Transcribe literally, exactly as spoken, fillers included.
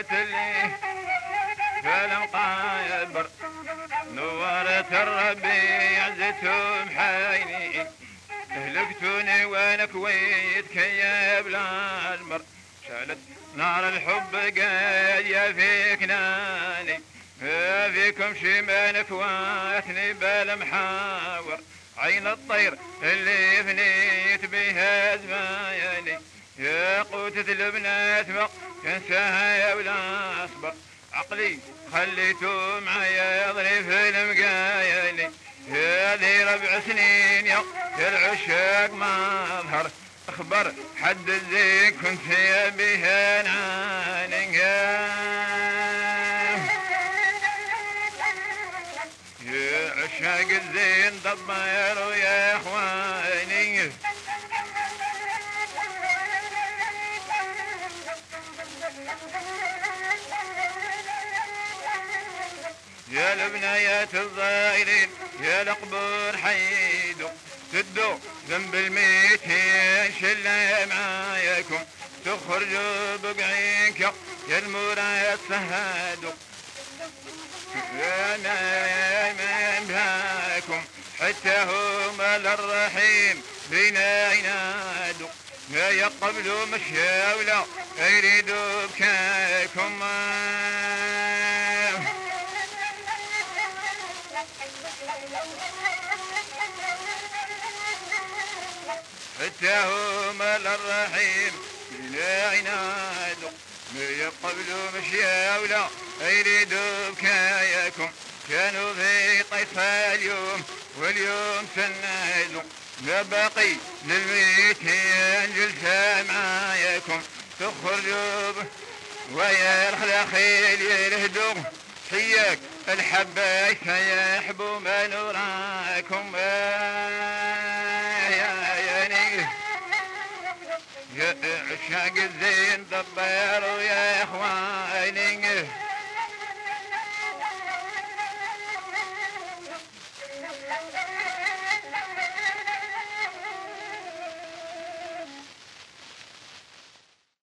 قوت اللي فالمقايبر نورت الربي عزتهم حيني اهلكتوني وانا كويت كي بلا المر شالت نار الحب قاية في كناني فيكم شمال فواتني بالمحاور عين الطير اللي فنيت بها زماياني يا قوتة البنات ما ينساها يا ولا اصبر عقلي خليته معايا يضرب في المقاياني هذه ربع سنين يا العشاق ما ظهر اخبر حد الزين كنت يا بها نعاني يا عشاق الزين ضبيروا يا اخواني يا البنايات الظاهرين يا القبور حيدوا سدوا ذنب الميتين شلة معاياكم تخرجوا بقعينك يا المرايات سهادوا يا نايم بهاكم حتى هم للرحيم بينا ينادوا ما يقبلوا مشيا ولا يريدوا بكاكم حتى هم للرحيم بلا عنادوا ما يقبلوا مشيا ولا يريدوا بكاياكم كانوا في طيفها اليوم واليوم سنادوا ما باقي للميتين جلسة معاياكم تخرجوا ويا الخلاخيل يلهدوا حياك الحبايك يحبوا ما نراكم يا عشاق الزين ضبيروا يا اخواني